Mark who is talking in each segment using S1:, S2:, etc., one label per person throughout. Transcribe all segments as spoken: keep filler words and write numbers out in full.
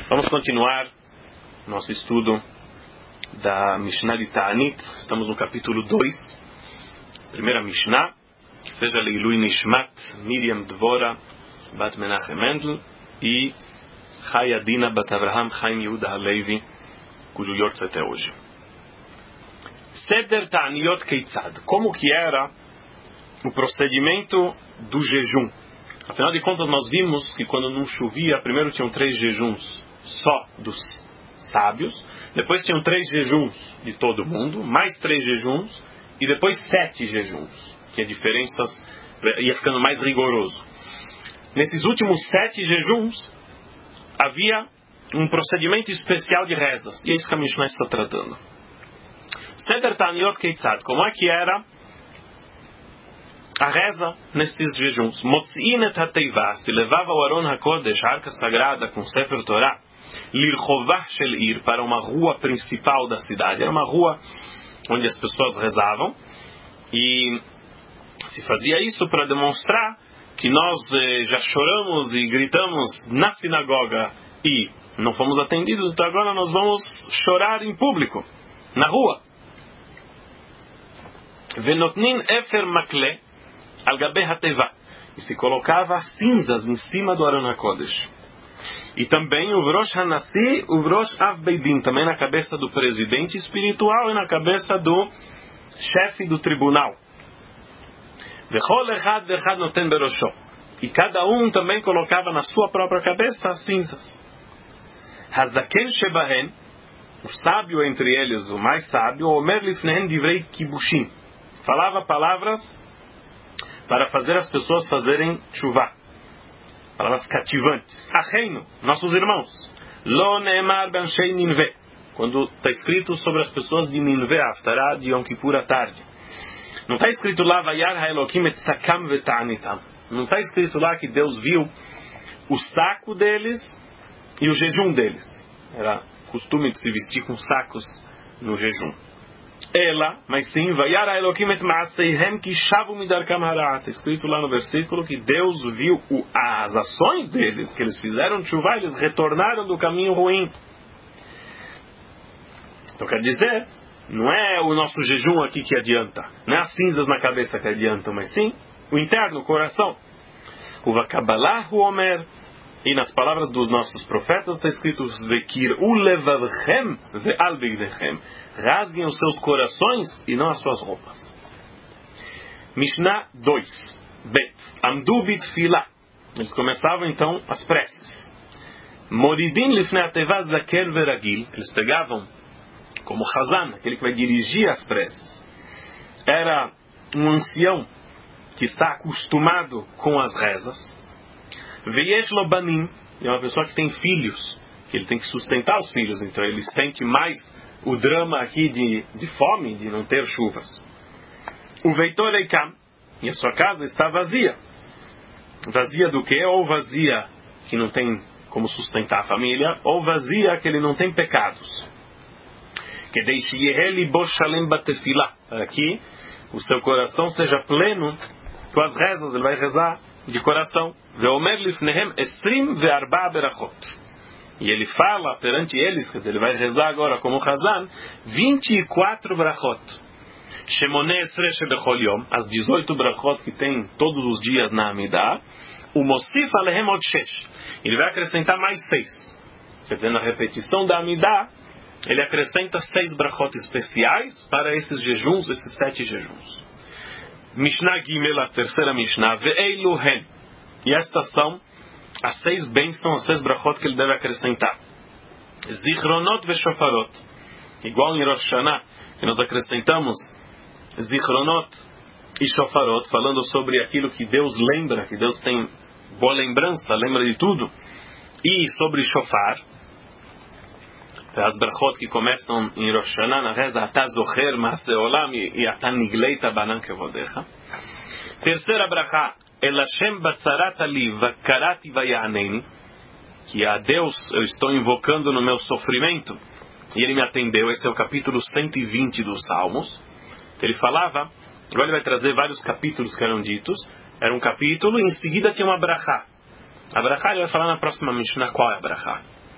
S1: Vamos continuar nosso estudo da Mishnah de Ta'anit. Estamos no capítulo dois, primeira Mishnah, que seja Leilui Nishmat Miriam Dvora Bat Menachem Mendel e Chaya Dina Bat Avraham Chaim Yehuda Halevi, cujo yortzeit é hoje. Seder Ta'aniot Keitzad, como que era o procedimento do jejum? Afinal de contas, nós vimos que quando não chovia, primeiro tinham três jejuns só dos sábios, depois tinham três jejuns de todo mundo, mais três jejuns, e depois sete jejuns, que a diferença ia ficando mais rigoroso. Nesses últimos sete jejuns, havia um procedimento especial de rezas, e é isso que a Mishnah está tratando. Seder Ta'aniot Keitzad, como é que era a reza nesses jejuns? Motzi'in et hateiva, se levava o Aron HaKodesh, a arca sagrada, com Sefer Torah, lirchovah shel ir, para uma rua principal da cidade. Era uma rua onde as pessoas rezavam, e se fazia isso para demonstrar que nós eh, já choramos e gritamos na sinagoga e não fomos atendidos, então agora nós vamos chorar em público, na rua. Venotnin efer makle al gabe hateva, e se colocava cinzas em cima do Aron HaKodesh. E também o Vrosh Hanassi, o Vrosh Avbeidin, também na cabeça do presidente espiritual e na cabeça do chefe do tribunal. Vechol echad vechad noten berosho, e cada um também colocava na sua própria cabeça as cinzas. Hazaken shebahen, o sábio entre eles, o mais sábio, Omer lifnehen divrei kibushim, falava palavras para fazer as pessoas fazerem chuvá, palavras cativantes. Acheinu, nossos irmãos. Lo neemar banshei Ninve, quando está escrito sobre as pessoas de Ninve, Haftará de Yom Kippur à tarde. Não está escrito lá Vayar haElokim et sakam veta'anitam. Não está escrito lá que Deus viu o saco deles e o jejum deles. Era costume de se vestir com sacos no jejum. Ela, mas sim, Vayar haElokim et maaseihem ki shavu midarkam hara. Está escrito lá no versículo que Deus viu o, as ações deles, que eles fizeram tshuva, eles retornaram do caminho ruim. Então quer dizer, não é o nosso jejum aqui que adianta, não é as cinzas na cabeça que adiantam, mas sim o interno, o coração. O vakabalah o omer, e nas palavras dos nossos profetas está escrito Vekir u levavchem ve'al bigdechem, rasguem os seus corações e não as suas roupas. Mishnah dois, Bet, Amdu bitfilah, eles começavam então as preces. Moridin lifnei ateva zaken veragil, eles pegavam como Hazan, aquele que vai dirigir as preces, era um ancião que está acostumado com as rezas. Veyesh lo banim, é uma pessoa que tem filhos, que ele tem que sustentar os filhos, então ele sente mais o drama aqui de, de fome, de não ter chuvas. O veitor eikam, e a sua casa está vazia. Vazia do quê? Ou vazia que não tem como sustentar a família, ou vazia que ele não tem pecados. Para que o seu coração seja pleno com as rezas, ele vai rezar de coração. E ele fala perante eles, quer dizer, ele vai rezar agora como Hazan, vinte e quatro brachot. As dezoito brachot que tem todos os dias na Amidah. O Mosif alehem od shesh, ele vai acrescentar mais seis. Quer dizer, na repetição da Amidah, ele acrescenta seis brachot especiais para esses jejuns, esses sete jejuns. Mishnah Gimel, a terceira Mishnah, Ve'eilu hen. E estas são as seis bênçãos, as seis brachot que ele deve acrescentar. Zichronot ve'shofarot. Igual em Rosh Hashanah, que nós acrescentamos Zichronot e Shofarot, falando sobre aquilo que Deus lembra, que Deus tem boa lembrança, lembra de tudo. E sobre Shofar, as brachot que começam em Rosh Hashanah, na reza Ata zocher ma'aseh olam e Ata nigleita banan kevodecha. Terceira brachá, El Hashem batzarat ali vakarati vayaneni, que a Deus eu estou invocando no meu sofrimento e Ele me atendeu. Esse é o capítulo cento e vinte dos Salmos. Ele falava, agora ele vai trazer vários capítulos que eram ditos. Era um capítulo e em seguida tinha uma brachá. A brachá ele vai falar na próxima Mishnah qual é a brachá.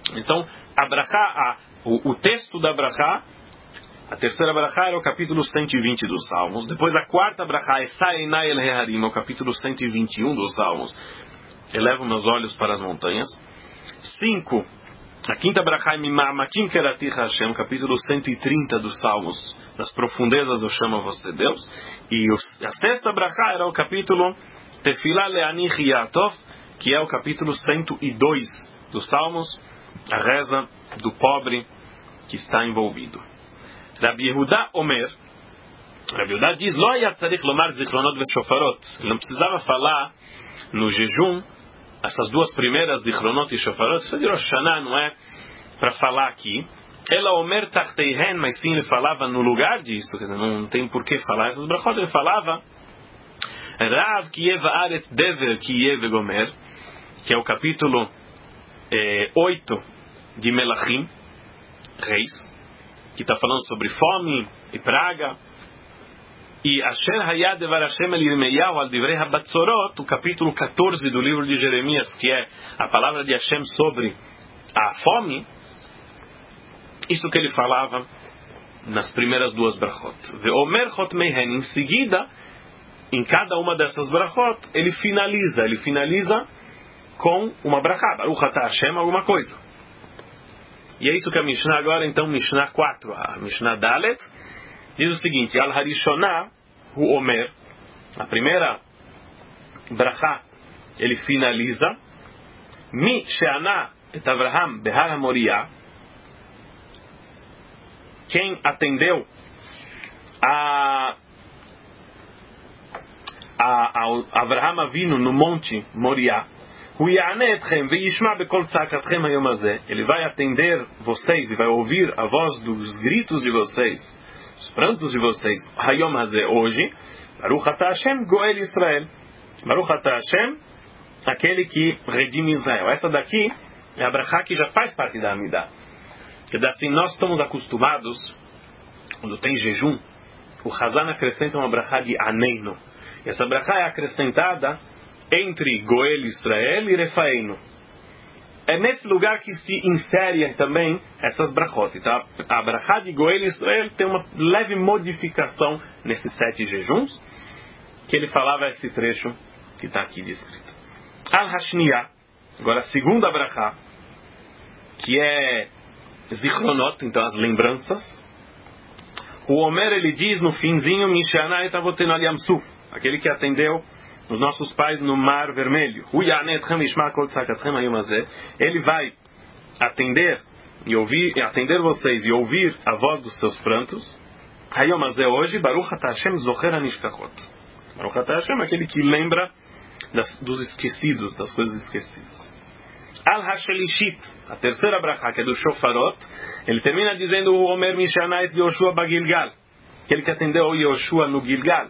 S1: Então, a brachá, a, o, o texto da brachá, a terceira brachá era o capítulo cento e vinte dos Salmos. Depois a quarta brachá é Sa'enai el Heharim, o capítulo cento e vinte e um dos Salmos. Elevo meus olhos para as montanhas. Cinco, a quinta brachá é Mima'amakim Kerati Hashem, capítulo cento e trinta dos Salmos. Das profundezas eu chamo a você, Deus. E a sexta brachá era o capítulo Tefilá Le'ani Yatov, que é o capítulo cento e dois dos Salmos, a reza do pobre que está envolvido. Rabi Yehuda Omer, Rabi Yehuda diz, Lo yatzarich lomar zichronot veshofarot. Ele não precisava falar no jejum essas duas primeiras zichronot e shofarot. Isso é de Rosh Hashanah, não é para falar aqui. Ela Omer tachteihen, mas sim ele falava no lugar disso. Quer dizer, não tem por que falar essas brachot. Ele falava Rav Kiev Aretz Dever Kiev Gomer, que é o capítulo eh, oito de Melachim, Reis, que está falando sobre fome e praga. E Asher Hayad Devar Hashem El Yirmeyahu Al Divrei HaBatzorot, o capítulo quatorze do livro de Jeremias, que é a palavra de Hashem sobre a fome. Isso que ele falava nas primeiras duas brachot. Ve'omer Chot Mehen, em seguida, em cada uma dessas brachot, ele finaliza, ele finaliza com uma brachá, Baruch Atah Hashem, alguma coisa. E é isso que a Mishnah agora, então, Mishnah quatro, a Mishnah Dalet, diz o seguinte, Al Harishonah, o Omer, a primeira brachá, ele finaliza, Mi She'ana et Avraham Behar HaMoriah, quem atendeu a, a, a Avraham Avinu no monte Moriah, ele vai atender vocês e vai ouvir a voz dos gritos de vocês, os prantos de vocês, Hayom Hazeh, hoje, Baruch Atah Hashem Goel Israel, Baruch Atah Hashem, aquele que redime Israel. Essa daqui é a brachá que já faz parte da Amidah. Quer dizer assim, nós estamos acostumados, quando tem jejum, o Hazan acrescenta uma brachá de Aneino. E essa brachá é acrescentada entre Goel Israel e Refaeino. É nesse lugar que se insere também essas brachot. Então, a brachá de Goel Israel tem uma leve modificação nesses sete jejuns, que ele falava esse trecho que está aqui descrito. Al-Hashniya, agora a segunda brachá, que é Zichronot, então as lembranças. O Omer, ele diz no finzinho, Mishana et avotenu al Yam Suf, aquele que atendeu os nossos pais no Mar Vermelho. Ele vai atender e ouvir, atender vocês e ouvir a voz dos seus prantos. Hoje, Baruch Atah Hashem Zocher HaNishkachot. Baruch Atah Hashem, aquele que lembra das, dos esquecidos, das coisas esquecidas. Al-Hashelishit, a terceira brachá, que é do Shofarot, ele termina dizendo o Omer Mishanait Yoshua Bagilgal, aquele que atendeu o Yoshua no Gilgal.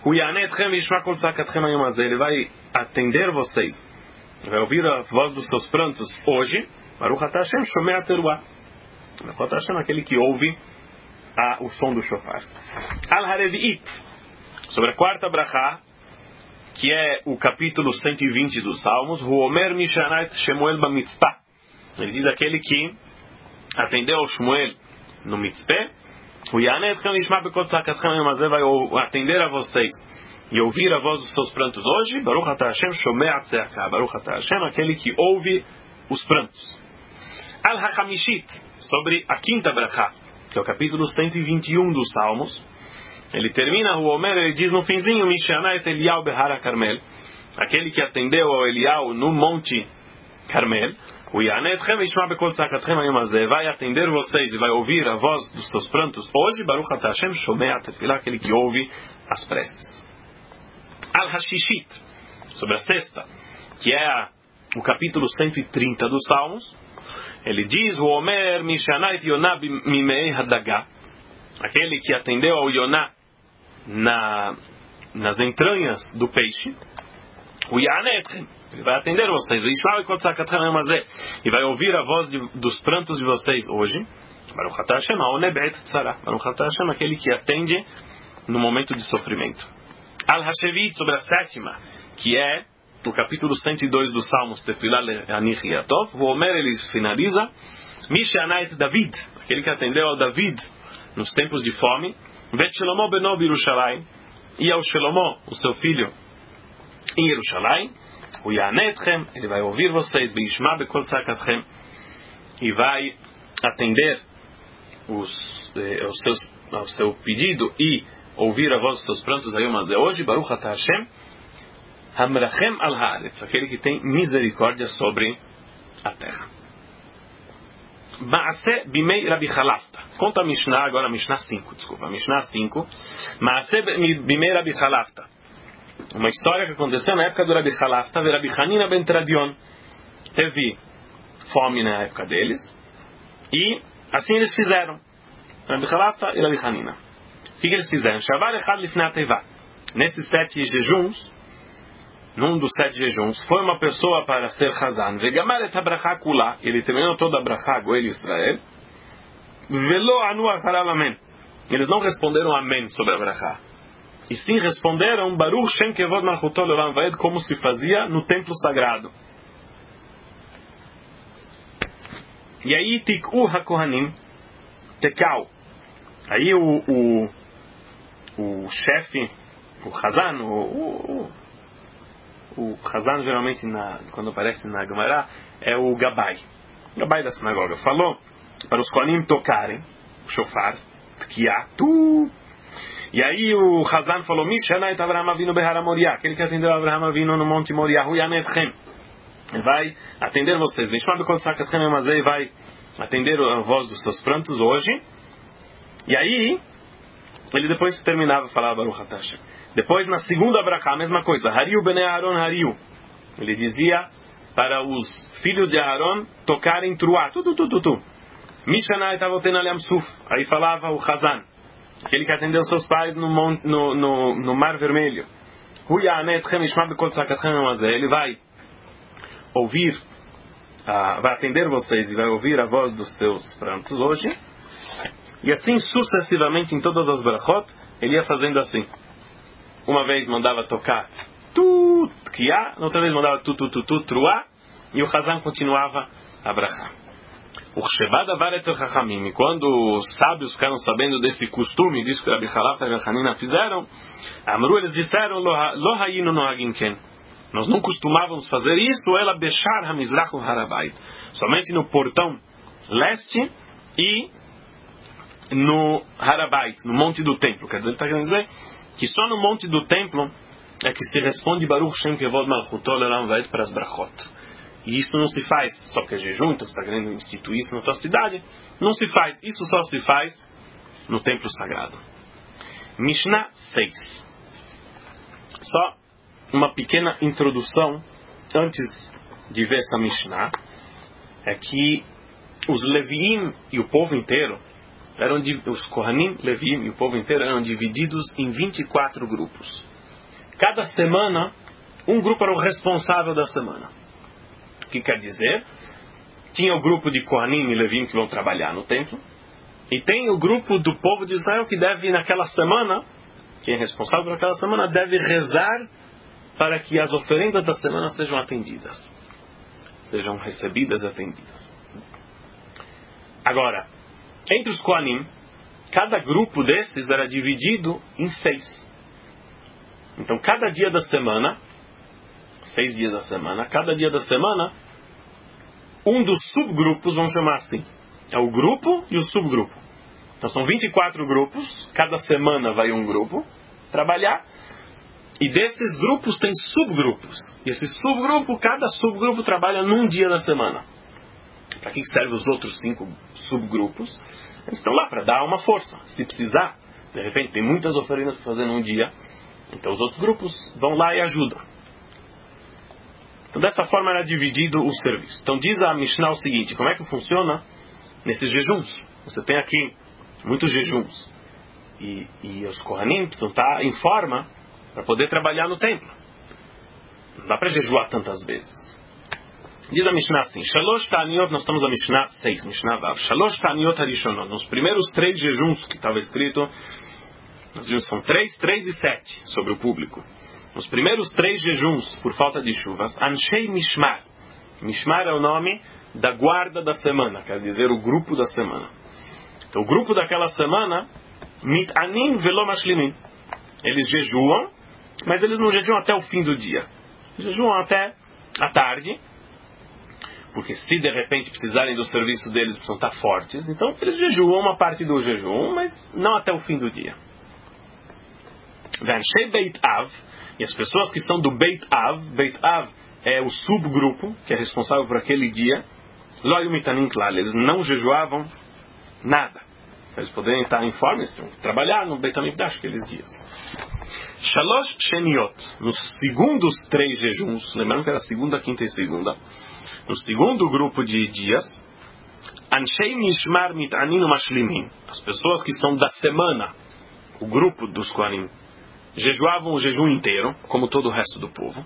S1: Ele vai atender vocês, vai ouvir a voz dos seus prantos hoje. Baruch Atah Hashem Shomei Teruah. Baruch Atah Hashem, aquele que ouve a, o som do shofar. Al-Harevi'it, sobre a quarta brachá, que é o capítulo cento e vinte dos Salmos, o Omer Mishanait Shemuel Bamitzpah. Ele diz aquele que atendeu ao Shmuel no Mitzpeh. O Yanetchem Ishma Bekot Tzakatchem Yomazeh, vai atender a vocês e ouvir a voz dos seus prantos hoje. Baruch Atah Hashem Shomei Tzeaka. Baruch Atah Hashem, aquele que ouve os prantos. Al-Hachamishit, sobre a quinta brachá, que é o capítulo cento e vinte e um dos Salmos. Ele termina, o Omer, ele diz no finzinho, Mishana et Eliyahu Behar Carmel, aquele que atendeu ao Eliyahu no Monte Carmel. O Yanetchem Ishma Bekol Tzakatchem Hayom Hazeh, vai atender vocês e vai ouvir a voz dos seus prantos hoje. Baruch Atah Hashem Shomei Tefilá, aquele que ouve as preces. Al-Hashishit, sobre a sexta, que é a, o capítulo cento e trinta dos Salmos. Ele diz, o Omer Mishanait Yonah Mimei Hadagah, aquele que atendeu ao Yonah na, nas entranhas do peixe. O Yanetchem, ele vai atender vocês, e vai ouvir a voz de, dos prantos de vocês hoje. Baruch Atah Hashem, Aoneh Beit Tzara. Baruch Atah Hashem, aquele que atende no momento de sofrimento. Al-Hashevit, sobre a sétima, que é no capítulo cento e dois dos Salmos, Tefilá Le'ani Yatov, o Homer ele finaliza, Mishanait David, aquele que atendeu ao David nos tempos de fome, Vet Shlomo beno Yerushalayim, e ao Shlomo, o seu filho, em Yerushalayim, o Yanetchem, ele vai ouvir vocês, Beishma bekol tzakatchem, e vai atender os, eh, os seus, ao seu pedido e ouvir a voz dos seus prantos. Aí, mas hoje, Baruch atah Hashem, Hamrachem al haaretz, aquele que tem misericórdia sobre a terra. Maaseh bimei Rabi Chalafta. Conta a Mishnah, agora a Mishnah cinco, desculpa, a Mishnah cinco. Maaseh bimei Rabi Chalafta. Uma história que aconteceu na época do Rabi Chalafta, e Rabi Hanina ben Tradion. Teve fome na época deles, e assim eles fizeram. Rabi Chalafta e Rabi Hanina. O que, que eles fizeram? Shavar echad lifnei ateva. Nesses sete jejuns, num dos sete jejuns, foi uma pessoa para ser Hazan. Vegamar et habracha kula. Ele terminou toda a bracha, Goel Israel. Velo anu acharav amen. Eles não responderam amém sobre a bracha. E sim responderam Baruch Shem Kevod Malchuto Leolam Vaed, como se fazia no templo sagrado. E aí Tik'u HaKohanim Tekau. Aí o, o, o chefe, o Hazan, o, o, o Hazan geralmente na, quando aparece na Gemara é o Gabai, Gabai da sinagoga, falou para os Kohanim tocarem o shofar, Tkiá, tu. E aí o Hazan falou, Mishana et Avraham Avinu Behara Moriah, aquele que atendeu Avraham Avinu no Monte Moriah, Hu Yanetchem, ele vai atender vocês, Vishma bekol tzakatchem emazei, vai atender a voz dos seus prantos hoje. E aí ele depois terminava, falava Baruch atah Hashem. Depois na segunda bracha, a mesma coisa, Hariu bnei Aaron Hariu, ele dizia para os filhos de Aaron tocarem truá, tu tu tu tu tu. Mishana et avoten alem suf, aí falava o Hazan, aquele que atendeu seus pais no, no, no, no Mar Vermelho. Hu Yanetchem Ishma bekol tzakatchem emazei, ele vai ouvir, uh, vai atender vocês e vai ouvir a voz dos seus prantos hoje. E assim sucessivamente em todas as brachot, ele ia fazendo assim. Uma vez mandava tocar tu, tkiá, outra vez mandava tu, tu, tu, tu, truá, e o Hazan continuava a brachá. O Shebad avar etzel chachamim, e quando os sábios ficaram sabendo desse costume, disso que Rabi Chalafta e Rabi Hanina fizeram, Amru, eles disseram, lo hayinu nohagim ken. Nós não costumávamos fazer isso, ela bechar hamizrach u harabait, somente no portão leste e no Harabait, no monte do templo. Quer dizer, está querendo dizer que só no monte do templo é que se responde Baruch Shem Kevod Malchuto Leolam Vaed para as brachot. E isso não se faz só porque é jejum, então você está querendo instituir isso na tua cidade. Não se faz, isso só se faz no templo sagrado. Mishnah seis. Só uma pequena introdução antes de ver essa Mishnah, é que os Leviim e o povo inteiro eram, os Kohanim, Leviim e o povo inteiro eram divididos em vinte e quatro grupos. Cada semana, um grupo era o responsável da semana. O que quer dizer? Tinha o grupo de Kohanim e Leviim que vão trabalhar no templo, e tem o grupo do povo de Israel que deve, naquela semana, quem é responsável por aquela semana, deve rezar para que as oferendas da semana sejam atendidas, sejam recebidas e atendidas. Agora, entre os Kohanim, cada grupo desses era dividido em seis. Então, cada dia da semana, seis dias da semana, cada dia da semana, um dos subgrupos, vamos chamar assim, é o grupo e o subgrupo. Então, são vinte e quatro grupos, cada semana vai um grupo trabalhar, e desses grupos tem subgrupos. E esse subgrupo, cada subgrupo trabalha num dia da semana. Para que servem os outros cinco subgrupos? Eles estão lá para dar uma força. Se precisar, de repente tem muitas oferendas para fazer num dia, então os outros grupos vão lá e ajudam. Então dessa forma era dividido o serviço. Então diz a Mishnah o seguinte: como é que funciona nesses jejuns? Você tem aqui muitos jejuns, e, e os Kohanim precisam estar em forma para poder trabalhar no templo. Não dá para jejuar tantas vezes. Diz a Mishnah assim: Shalosh Ta'aniot, nós estamos na Mishnah seis, Mishnah Vav. Shalosh Ta'aniot Harishonot, nos primeiros três jejuns que estava escrito, nós vimos são três, três e sete sobre o público. nos primeiros três jejuns por falta de chuvas, Anshei Mishmar. Mishmar é o nome da guarda da semana, quer dizer, o grupo da semana. Então, o grupo daquela semana, Mitanin velo mashlimin. Eles jejuam, mas eles não jejuam até o fim do dia. Jejuam até a tarde, porque se de repente precisarem do serviço deles, precisam estar fortes. Então, eles jejuam uma parte do jejum, mas não até o fim do dia. Anshei Beit Av, e as pessoas que estão do Beit Av, Beit Av é o subgrupo que é responsável por aquele dia, Lo Hayu Mitanin Klal, eles não jejuavam nada. Eles poderiam estar informes, trabalhar no Beit HaMikdash aqueles dias. Shalosh Sheniot, nos segundos três jejuns, lembrando que era segunda, quinta e segunda, no segundo grupo de dias, Anshei Mishmar Mitanin Mashlimin, as pessoas que são da semana, o grupo dos Kohanim, jejuavam o jejum inteiro, como todo o resto do povo.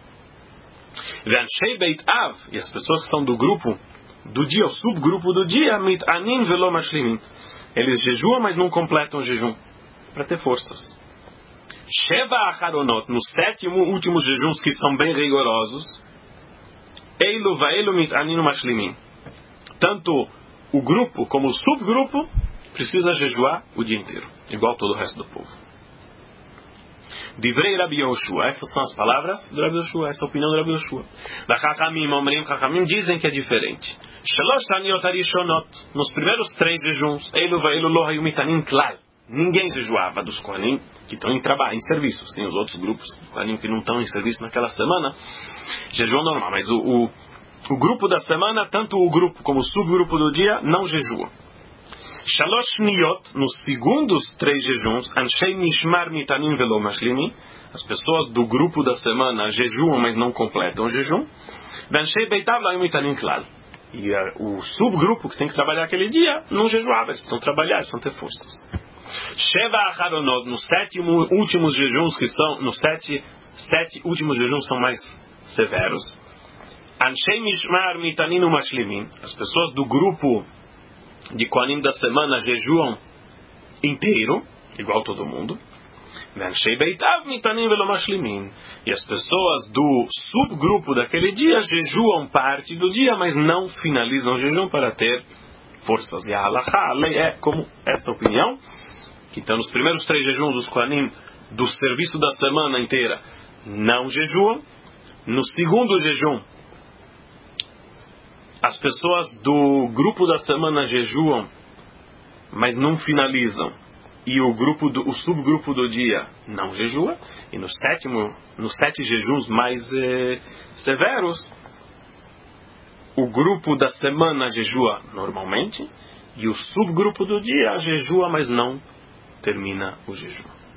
S1: Anshei Beit Av, e as pessoas que são do grupo do dia, o subgrupo do dia, Mitanin velo mashlimin, eles jejuam, mas não completam o jejum, para ter forças. Sheva Acharonot, nos sete últimos jejuns que são bem rigorosos, Eilu vaeilu mitanin mashlimin, tanto o grupo como o subgrupo precisa jejuar o dia inteiro, igual todo o resto do povo. Divrei Rabi Yoshua, essas são as palavras do Rabi Yoshua, essa é a opinião do Rabi Yoshua. Da Chachamim, Omrim, Chachamim dizem que é diferente. Shalosh Taniot Arishonot, nos primeiros três jejuns, Eilu vaeilu lo hayu mitanin klal, ninguém jejuava dos Kohanim que estão em trabalho, em serviço. Tem os outros grupos de Kohanim que não estão em serviço naquela semana, jejuam normal, mas o, o, o grupo da semana, tanto o grupo como o subgrupo do dia, não jejuam. Shalosh Niot, nos segundos três jejuns, Anshei Mishmar Mitanin velo mashlimin, as pessoas do grupo da semana jejuam, mas não completam o jejum. Anshei Beit Av lo hayu mitanin klal, e a, o subgrupo que tem que trabalhar aquele dia não jejuava, eles precisam trabalhar, eles precisam ter forças. Sheva Acharonot, nos sete últimos jejuns que são, nos sete, sete últimos jejuns são mais severos. Anshei Mishmar Mitanin Mashlimin, as pessoas do grupo de Kohanim da semana jejuam inteiro, igual todo mundo. Anshei Beit Av Mitanin velo mashlimin, e as pessoas do subgrupo daquele dia jejuam parte do dia, mas não finalizam o jejum para ter forças. E a halakha, a lei é como esta opinião, que então nos primeiros três jejuns os Kohanim do serviço da semana inteira não jejuam. No segundo jejum, as pessoas do grupo da semana jejuam, mas não finalizam. E o grupo do, o subgrupo do dia não jejua. E no sétimo, nos sete jejuns mais eh, severos, o grupo da semana jejua normalmente, e o subgrupo do dia jejua, mas não termina o jejum.